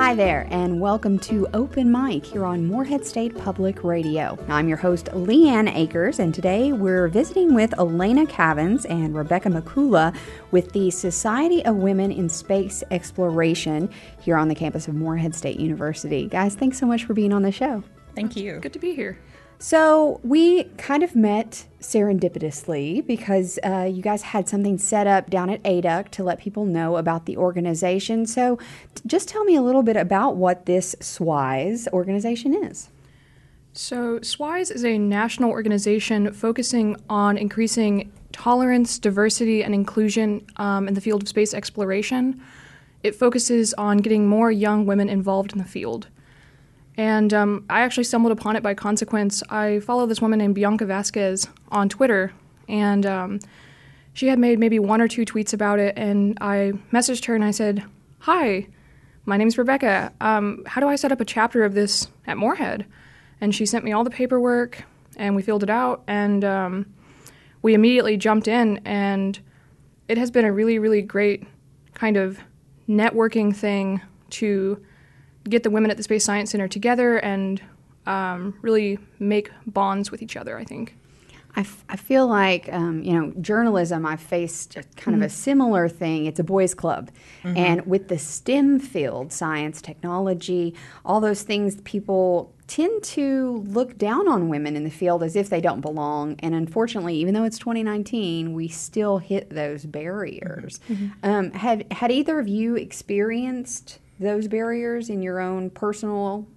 Hi there, and welcome to Open Mic here on Morehead State Public Radio. I'm your host, Leanne Akers, and today we're visiting with Elena Cavins and Rebecca McCullough with the Society of Women in Space Exploration here on the campus of Morehead State University. Guys, thanks so much for being on the show. Thank you. Good to be here. So we kind of met serendipitously because you guys had something set up down at ADUC to let people know about the organization. So just tell me a little bit about what this SWISE organization is. So SWISE is a national organization focusing on increasing tolerance, diversity, and inclusion in the field of space exploration. It focuses on getting more young women involved in the field. And I actually stumbled upon it by consequence. I follow this woman named Bianca Vasquez on Twitter, and she had made maybe one or two tweets about it, and I messaged her and I said, "Hi, my name's Rebecca. How do I set up a chapter of this at Morehead?" And she sent me all the paperwork, and we filled it out, and we immediately jumped in, and it has been a really, really great kind of networking thing to get the women at the Space Science Center together and really make bonds with each other, I think. I feel like, journalism, I've faced kind of a similar thing. It's a boys' club. Mm-hmm. And with the STEM field, science, technology, all those things, people tend to look down on women in the field as if they don't belong. And unfortunately, even though it's 2019, we still hit those barriers. Mm-hmm. Had either of you experienced those barriers in your own personal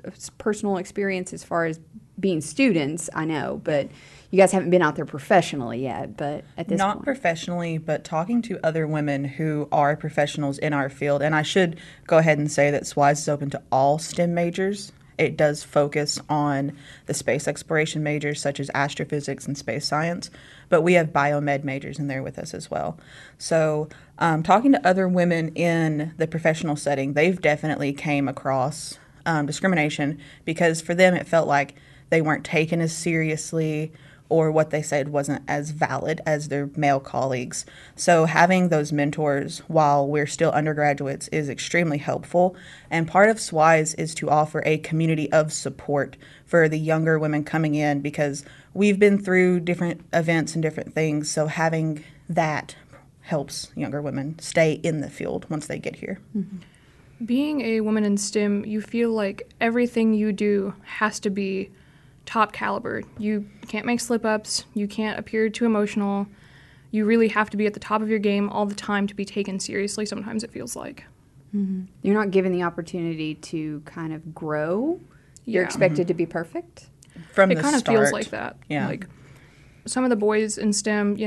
experience as far as being students? I know, but you guys haven't been out there professionally yet, but at this point. Not professionally, but talking to other women who are professionals in our field. And I should go ahead and say that SWISE is open to all STEM majors. It does focus on the space exploration majors such as astrophysics and space science, but we have biomed majors in there with us as well. So talking to other women in the professional setting, they've definitely came across discrimination because for them it felt like they weren't taken as seriously or what they said wasn't as valid as their male colleagues. So having those mentors while we're still undergraduates is extremely helpful. And part of SWISE is to offer a community of support for the younger women coming in because we've been through different events and different things. So having that helps younger women stay in the field once they get here. Mm-hmm. Being a woman in STEM, you feel like everything you do has to be top caliber. You can't make slip-ups. You can't appear too emotional. You really have to be at the top of your game all the time to be taken seriously, sometimes it feels like. Mm-hmm. You're not given the opportunity to kind of grow. You're expected to be perfect. From it the kind of start. feels like that. Yeah. Like some of the boys in STEM,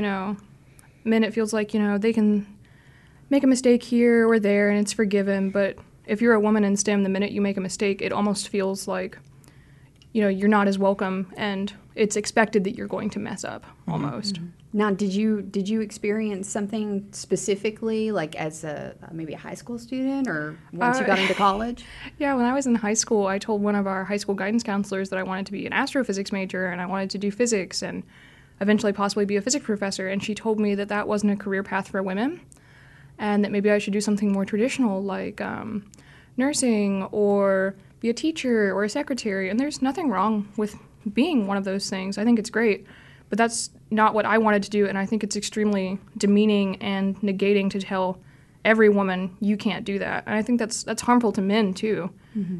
men, it feels like, they can make a mistake here or there and it's forgiven. But if you're a woman in STEM, the minute you make a mistake, it almost feels like you're not as welcome, and it's expected that you're going to mess up, almost. Mm-hmm. Now, did you experience something specifically, like as maybe a high school student, or once you got into college? Yeah, when I was in high school, I told one of our high school guidance counselors that I wanted to be an astrophysics major, and I wanted to do physics, and eventually possibly be a physics professor, and she told me that that wasn't a career path for women, and that maybe I should do something more traditional, like nursing, or be a teacher or a secretary, and there's nothing wrong with being one of those things. I think it's great, but that's not what I wanted to do, and I think it's extremely demeaning and negating to tell every woman you can't do that. And I think that's harmful to men too,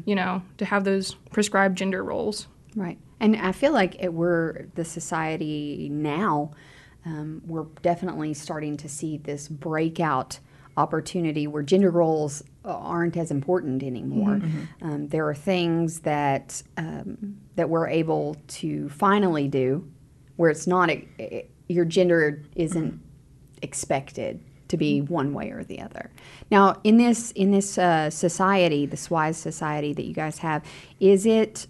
to have those prescribed gender roles. Right. And I feel like we're the society now, we're definitely starting to see this breakout opportunity where gender roles aren't as important anymore. Mm-hmm. There are things that we're able to finally do where it's not your gender isn't expected to be one way or the other. Now, in this society, the SWISE society that you guys have, is it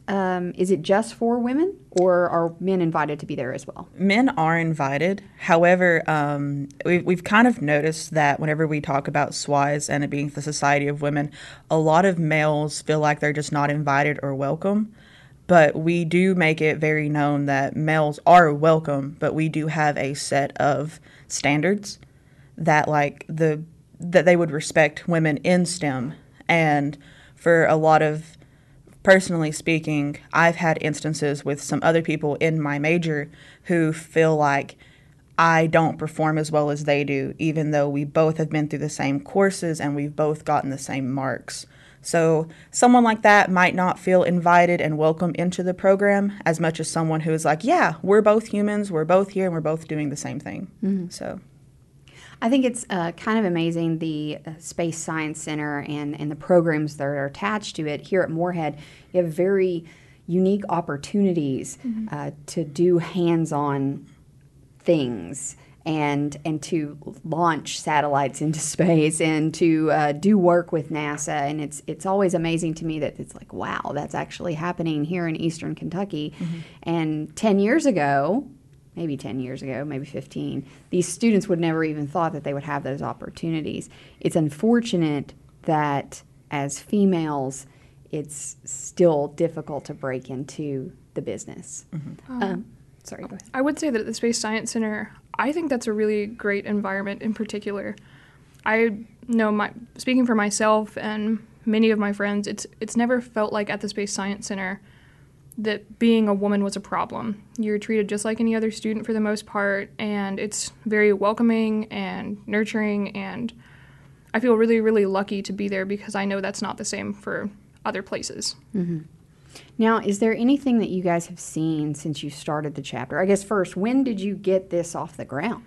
just for women, or are men invited to be there as well? Men are invited. However, we've kind of noticed that whenever we talk about SWISE and it being the Society of Women, a lot of males feel like they're just not invited or welcome. But we do make it very known that males are welcome, but we do have a set of standards that that they would respect women in STEM. And for a lot of, personally speaking, I've had instances with some other people in my major who feel like I don't perform as well as they do, even though we both have been through the same courses and we've both gotten the same marks. So someone like that might not feel invited and welcome into the program as much as someone who is like, yeah, we're both humans, we're both here, and we're both doing the same thing. So I think it's kind of amazing, the Space Science Center and the programs that are attached to it. Here at Moorhead, you have very unique opportunities to do hands-on things and to launch satellites into space and to do work with NASA. And it's always amazing to me that it's like, wow, that's actually happening here in Eastern Kentucky. And 10 years ago, maybe 15, these students would never even thought that they would have those opportunities. It's unfortunate that as females, it's still difficult to break into the business. Sorry, go ahead. I would say that at the Space Science Center, I think that's a really great environment in particular. I know, speaking for myself and many of my friends, it's never felt like at the Space Science Center that being a woman was a problem. You're treated just like any other student for the most part, and it's very welcoming and nurturing, and I feel really, really lucky to be there because I know that's not the same for other places. Now, is there anything that you guys have seen since you started the chapter? I guess first, when did you get this off the ground?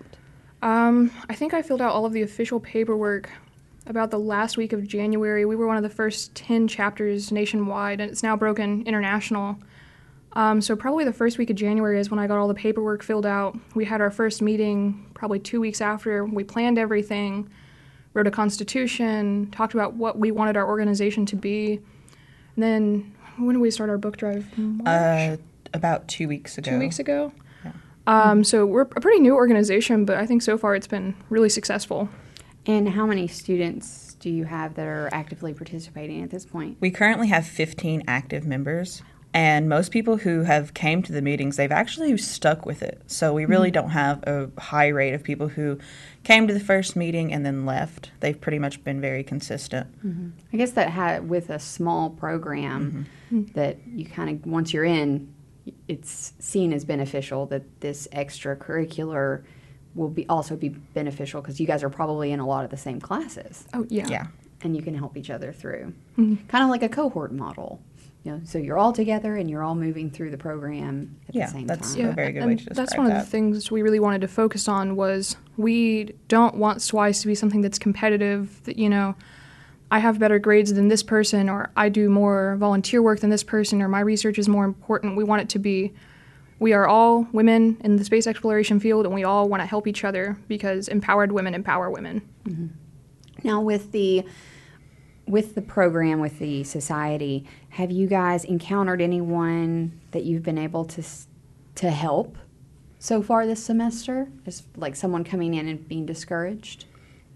I think I filled out all of the official paperwork about the last week of January. We were one of the first 10 chapters nationwide, and it's now broken international. So probably the first week of January is when I got all the paperwork filled out. We had our first meeting probably 2 weeks after. We planned everything, wrote a constitution, talked about what we wanted our organization to be. And then when did we start our book drive? March? About 2 weeks ago. 2 weeks ago? Yeah. So we're a pretty new organization, but I think so far it's been really successful. And how many students do you have that are actively participating at this point? We currently have 15 active members, and most people who have came to the meetings, they've actually stuck with it. So we really don't have a high rate of people who came to the first meeting and then left. They've pretty much been very consistent. I guess that with a small program that you kind of, once you're in, it's seen as beneficial that this extracurricular will also be beneficial because you guys are probably in a lot of the same classes. Oh, yeah. Yeah. And you can help each other through. Kind of like a cohort model. So you're all together and you're all moving through the program at the same that's time. a very good way to describe that's one of the things we really wanted to focus on was we don't want SWISE to be something that's competitive, that, I have better grades than this person, or I do more volunteer work than this person, or my research is more important. We want it to be, we are all women in the space exploration field, and we all want to help each other because empowered women empower women. Now, with the program, with the society, have you guys encountered anyone that you've been able to help so far this semester? Just like someone coming in and being discouraged?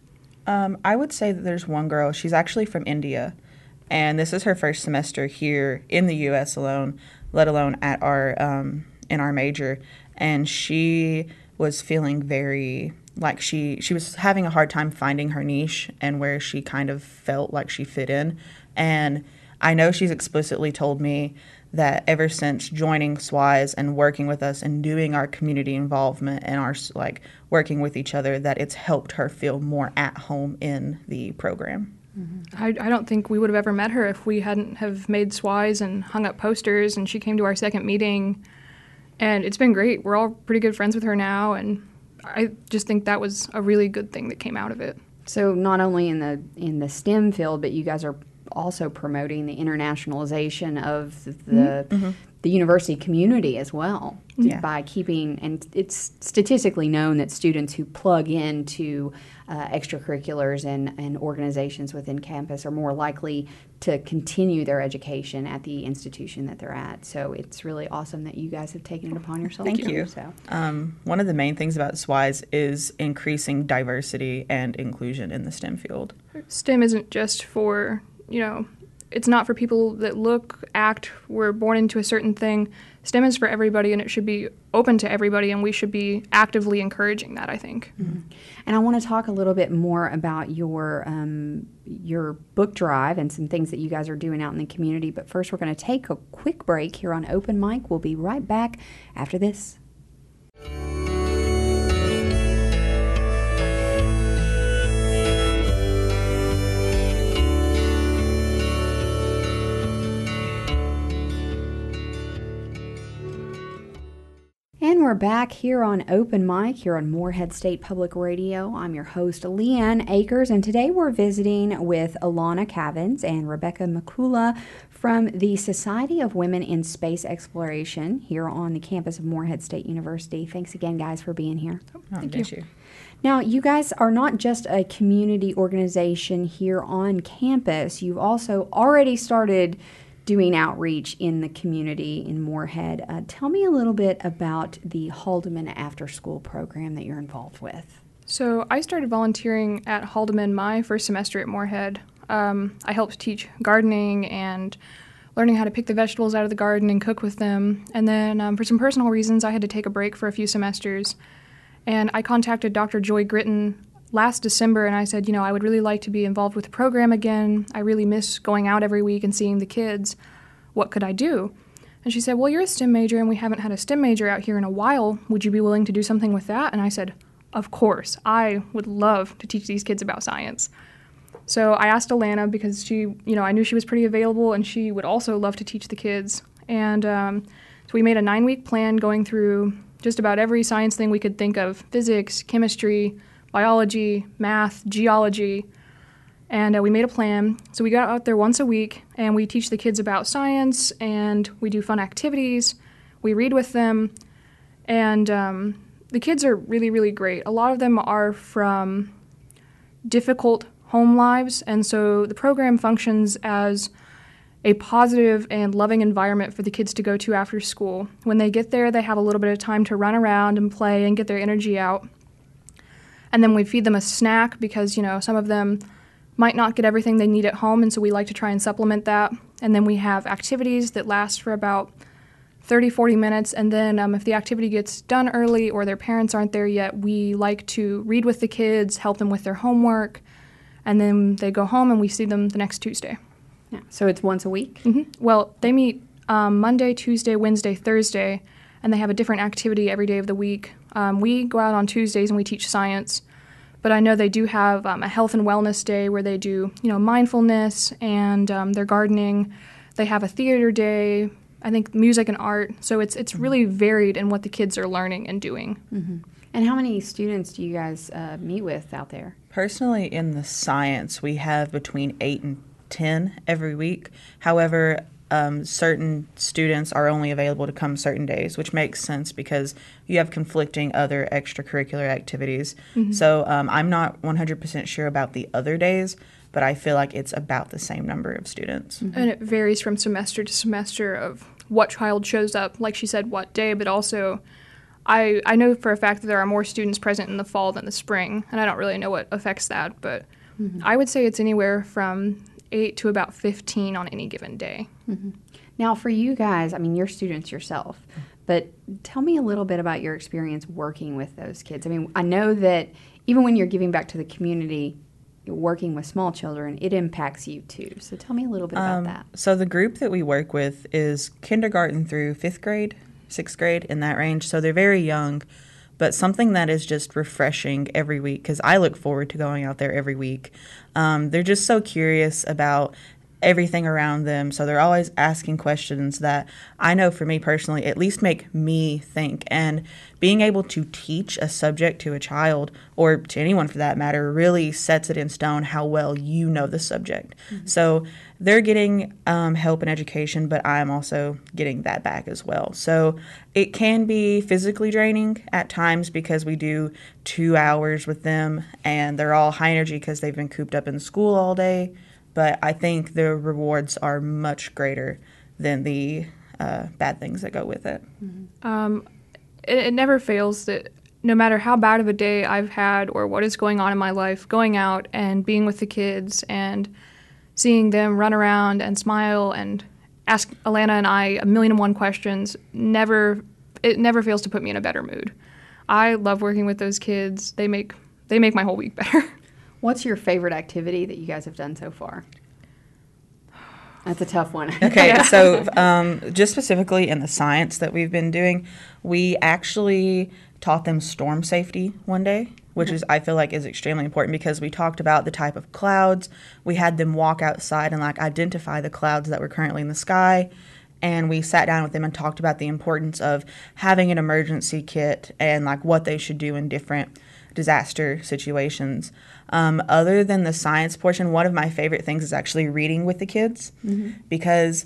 I would say that there's one girl. She's actually from India, and this is her first semester here in the U.S. alone, let alone at our in our major. And she was feeling very like she was having a hard time finding her niche and where she kind of felt like she fit in. And I know she's explicitly told me that ever since joining SWISE and working with us and doing our community involvement and our working with each other, that it's helped her feel more at home in the program. I don't think we would have ever met her if we hadn't have made SWISE and hung up posters, and she came to our second meeting, and it's been great. We're all pretty good friends with her now, and I just think that was a really good thing that came out of it. So not only in the STEM field, but you guys are also promoting the internationalization of the university community as well by keeping, and it's statistically known that students who plug into extracurriculars and organizations within campus are more likely to continue their education at the institution that they're at. So it's really awesome that you guys have taken it upon yourselves. Thank you. So. One of the main things about SWISE is increasing diversity and inclusion in the STEM field. STEM isn't just for, it's not for people that look, act, were born into a certain thing. STEM is for everybody, and it should be open to everybody, and we should be actively encouraging that, I think. Mm-hmm. And I want to talk a little bit more about your book drive and some things that you guys are doing out in the community. But first, we're going to take a quick break here on Open Mic. We'll be right back after this. And we're back here on Open Mic, here on Morehead State Public Radio. I'm your host, Leanne Akers, and today we're visiting with Alana Cavins and Rebecca McCullough from the Society of Women in Space Exploration here on the campus of Morehead State University. Thanks again, guys, for being here. Thank you. Now, you guys are not just a community organization here on campus. You've also already started doing outreach in the community in Morehead. Tell me a little bit about the Haldeman After School program that you're involved with. So I started volunteering at Haldeman my first semester at Morehead. I helped teach gardening and learning how to pick the vegetables out of the garden and cook with them. And then for some personal reasons, I had to take a break for a few semesters. And I contacted Dr. Joy Gritton last December, and I said, I would really like to be involved with the program again. I really miss going out every week and seeing the kids. What could I do? And she said, well, you're a STEM major, and we haven't had a STEM major out here in a while. Would you be willing to do something with that? And I said, of course. I would love to teach these kids about science. So I asked Alana because she, I knew she was pretty available, and she would also love to teach the kids. And so we made a 9-week plan going through just about every science thing we could think of: physics, chemistry, biology, math, geology, and we made a plan. So we got out there once a week, and we teach the kids about science, and we do fun activities. We read with them, and the kids are really, really great. A lot of them are from difficult home lives, and so the program functions as a positive and loving environment for the kids to go to after school. When they get there, they have a little bit of time to run around and play and get their energy out. And then we feed them a snack because, some of them might not get everything they need at home, and so we like to try and supplement that. And then we have activities that last for about 30, 40 minutes, and then if the activity gets done early or their parents aren't there yet, we like to read with the kids, help them with their homework, and then they go home and we see them the next Tuesday. Yeah. So it's once a week? Mm-hmm. Well, they meet Monday, Tuesday, Wednesday, Thursday, and they have a different activity every day of the week. We go out on Tuesdays and we teach science, but I know they do have a health and wellness day where they do, mindfulness and their gardening. They have a theater day, I think music and art. So it's really varied in what the kids are learning and doing. Mm-hmm. And how many students do you guys meet with out there? Personally, in the science, we have between 8 and 10 every week. However, certain students are only available to come certain days, which makes sense because you have conflicting other extracurricular activities. Mm-hmm. So I'm not 100% sure about the other days, but I feel like it's about the same number of students. Mm-hmm. And it varies from semester to semester of what child shows up, like she said, what day, but also I know for a fact that there are more students present in the fall than the spring, and I don't really know what affects that, but I would say it's anywhere from 8 to about 15 on any given day. Mm-hmm. Now, for you guys, you're students yourself, but tell me a little bit about your experience working with those kids. I know that even when you're giving back to the community, working with small children, it impacts you too. So tell me a little bit about that. So the group that we work with is kindergarten through 5th grade, 6th grade, in that range. So they're very young, but something that is just refreshing every week, because I look forward to going out there every week. They're just so curious about everything around them, so they're always asking questions that I know for me personally at least make me think. And being able to teach a subject to a child, or to anyone for that matter, really sets it in stone how well you know the subject. Mm-hmm. So they're getting help and education, but I'm also getting that back as well. So it can be physically draining at times because we do 2 hours with them, and they're all high energy because they've been cooped up in school all day. But I think the rewards are much greater than the bad things that go with it. Mm-hmm. It never fails that no matter how bad of a day I've had or what is going on in my life, going out and being with the kids and seeing them run around and smile and ask Alana and I a million and one questions never fails to put me in a better mood. I love working with those kids. They make my whole week better. What's your favorite activity that you guys have done so far? That's a tough one. Okay, so just specifically in the science that we've been doing, we actually taught them storm safety one day, which is, I feel like, is extremely important because we talked about the type of clouds. We had them walk outside and like identify the clouds that were currently in the sky. And we sat down with them and talked about the importance of having an emergency kit and like what they should do in different disaster situations. Other than the science portion, one of my favorite things is actually reading with the kids because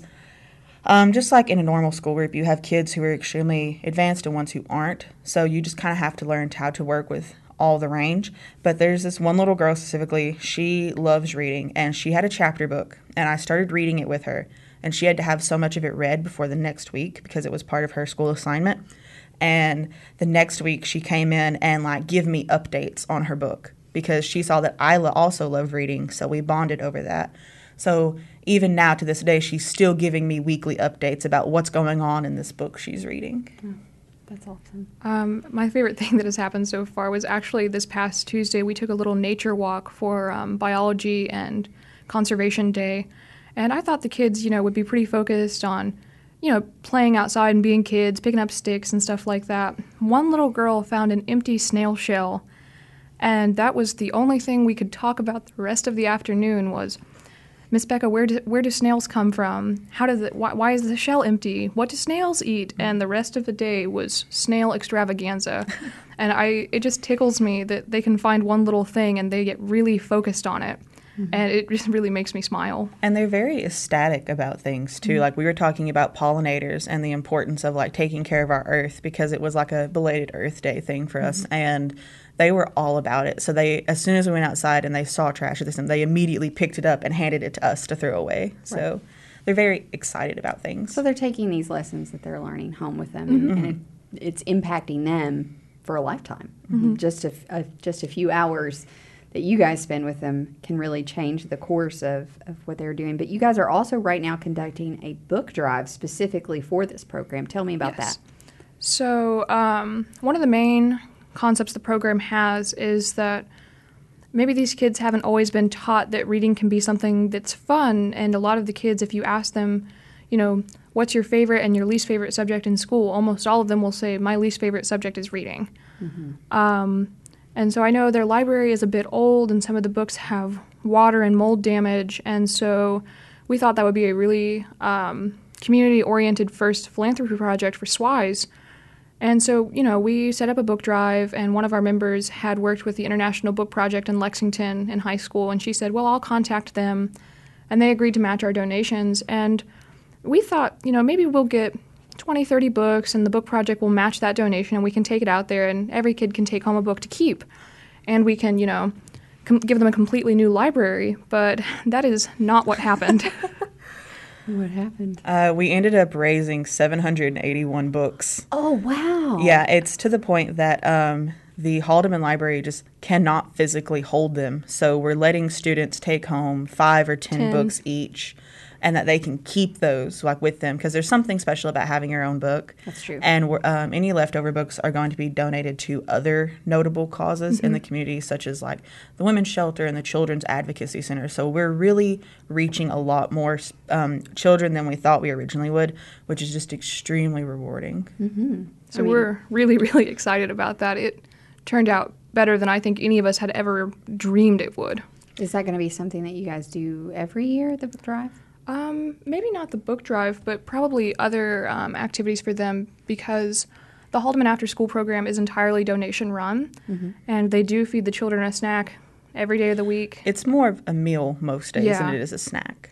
just like in a normal school group, you have kids who are extremely advanced and ones who aren't. So you just kind of have to learn how to work with all the range. But there's this one little girl specifically, she loves reading, and she had a chapter book, and I started reading it with her. And she had to have so much of it read before the next week because it was part of her school assignment. And the next week she came in and like give me updates on her book because she saw that I also love reading, so we bonded over that. So even now to this day, she's still giving me weekly updates about what's going on in this book she's reading. Oh, that's awesome. My favorite thing that has happened so far was actually this past Tuesday. We took a little nature walk for biology and conservation day. And I thought the kids, would be pretty focused on, playing outside and being kids, picking up sticks and stuff like that. One little girl found an empty snail shell, and that was the only thing we could talk about the rest of the afternoon was, Miss Becca, where do snails come from? Why is the shell empty? What do snails eat? And the rest of the day was snail extravaganza. And it just tickles me that they can find one little thing and they get really focused on it. And it just really makes me smile. And they're very ecstatic about things, too. Like, we were talking about pollinators and the importance of, like, taking care of our earth because it was, like, a belated Earth Day thing for us. And they were all about it. So as soon as we went outside and they saw trash at this time, they immediately picked it up and handed it to us to throw away. So they're very excited about things. So they're taking these lessons that they're learning home with them, and it's impacting them for a lifetime. Just a few hours that you guys spend with them can really change the course of what they're doing. But you guys are also right now conducting a book drive specifically for this program. Tell me about that. So one of the main concepts the program has is that maybe these kids haven't always been taught that reading can be something that's fun. And a lot of the kids, if you ask them, what's your favorite and your least favorite subject in school, almost all of them will say, my least favorite subject is reading. And so I know their library is a bit old and some of the books have water and mold damage, and so we thought that would be a really community-oriented first philanthropy project for SWISE. And so, we set up a book drive, and one of our members had worked with the International Book Project in Lexington in high school, and she said, well, I'll contact them, and they agreed to match our donations. And we thought, maybe we'll get 20, 30 books, and the book project will match that donation, and we can take it out there, and every kid can take home a book to keep. And we can, give them a completely new library. But that is not what happened. What happened? We ended up raising 781 books. Oh, wow. Yeah, it's to the point that the Haldeman Library just cannot physically hold them. So we're letting students take home 5 or 10 books each, and that they can keep those with them because there's something special about having your own book. That's true. And any leftover books are going to be donated to other notable causes in the community, such as the Women's Shelter and the Children's Advocacy Center. So we're really reaching a lot more children than we thought we originally would, which is just extremely rewarding. So we're really, really excited about that. It turned out better than I think any of us had ever dreamed it would. Is that going to be something that you guys do every year, the book drive? Maybe not the book drive, but probably other activities for them because the Haldeman After School program is entirely donation run, and they do feed the children a snack every day of the week. It's more of a meal most days than it is a snack.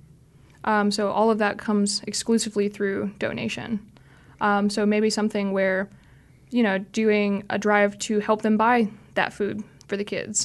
So all of that comes exclusively through donation. So maybe something where, doing a drive to help them buy that food for the kids,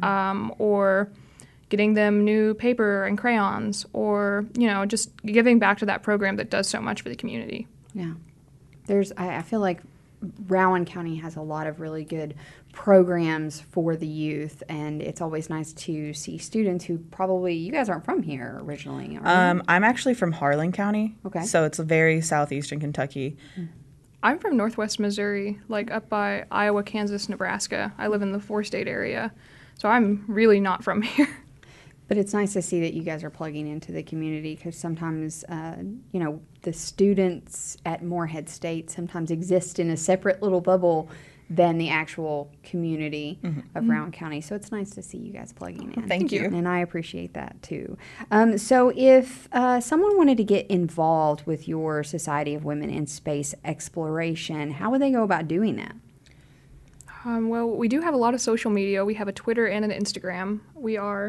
or getting them new paper and crayons, or, just giving back to that program that does so much for the community. Yeah. I feel like Rowan County has a lot of really good programs for the youth, and it's always nice to see students who probably, you guys aren't from here originally, are you? I'm actually from Harlan County. Okay. So it's very southeastern Kentucky. I'm from Northwest Missouri, like up by Iowa, Kansas, Nebraska. I live in the four-state area, so I'm really not from here. But it's nice to see that you guys are plugging into the community, because sometimes, the students at Morehead State sometimes exist in a separate little bubble than the actual community of Rowan County. So it's nice to see you guys plugging in. Thank you. And I appreciate that too. So if someone wanted to get involved with your Society of Women in Space Exploration, how would they go about doing that? Well, we do have a lot of social media. We have a Twitter and an Instagram. We are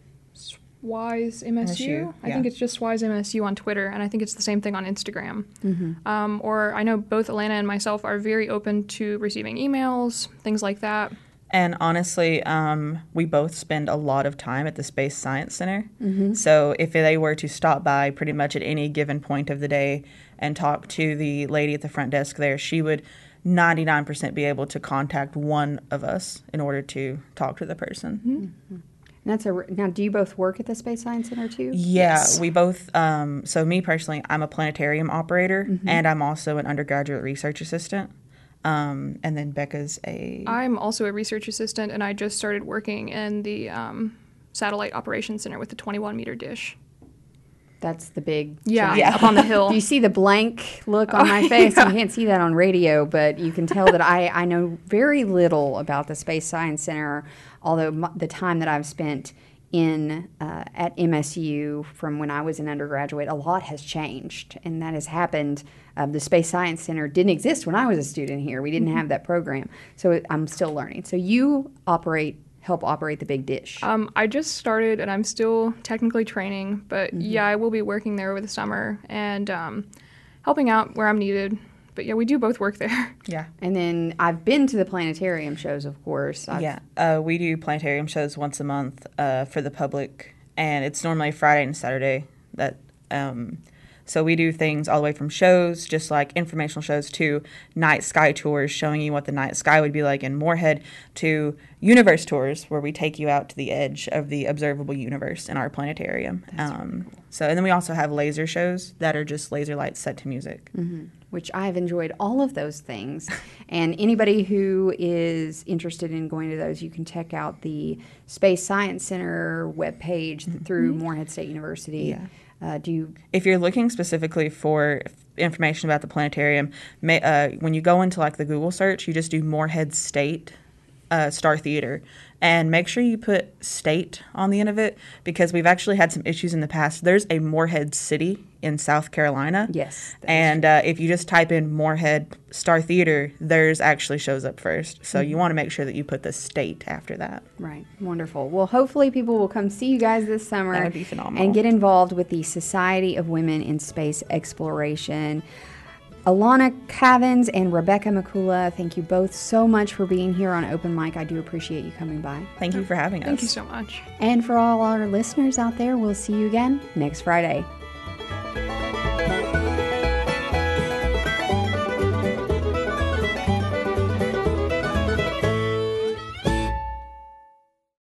Swise MSU. I think it's just Swise MSU on Twitter, and I think it's the same thing on Instagram. Or I know both Alana and myself are very open to receiving emails, things like that. And honestly, we both spend a lot of time at the Space Science Center. So if they were to stop by pretty much at any given point of the day and talk to the lady at the front desk there, she would 99% be able to contact one of us in order to talk to the person. Now, do you both work at the Space Science Center too? Yeah, Yes. we both, so me personally, I'm a planetarium operator, and I'm also an undergraduate research assistant. And then Becca's I'm also a research assistant, and I just started working in the Satellite Operations Center with the 21-meter dish. That's the big Yeah, giant- up on the hill. Do you see the blank look on my face? You can't see that on radio, but you can tell that I know very little about the Space Science Center, although the time that I've spent at MSU from when I was an undergraduate, a lot has changed, and that has happened. The Space Science Center didn't exist when I was a student here. We didn't have that program, so I'm still learning. So you help operate the big dish. I just started, and I'm still technically training, but yeah, I will be working there over the summer and helping out where I'm needed. But yeah, we do both work there. Yeah. And then I've been to the planetarium shows, of course. We do planetarium shows once a month for the public, and it's normally Friday and Saturday. So we do things all the way from shows, just like informational shows, to night sky tours showing you what the night sky would be like in Morehead, to universe tours where we take you out to the edge of the observable universe in our planetarium. So, and then we also have laser shows that are just laser lights set to music. Which I have enjoyed all of those things. And anybody who is interested in going to those, you can check out the Space Science Center webpage through Morehead State University. If you're looking specifically for information about the planetarium, when you go into like the Google search, you just do Morehead State Star Theater, and make sure you put state on the end of it, because we've actually had some issues in the past. There's a Morehead City in South Carolina. Yes. And if you just type in Morehead Star Theater, theirs actually shows up first. So you want to make sure that you put the state after that. Right. Wonderful. Well, hopefully people will come see you guys this summer. That would be phenomenal. And get involved with the Society of Women in Space Exploration. Alana Cavins and Rebecca McCullough, thank you both so much for being here on Open Mic. I do appreciate you coming by. Thank you for having us. Thank you so much. And for all our listeners out there, we'll see you again next Friday.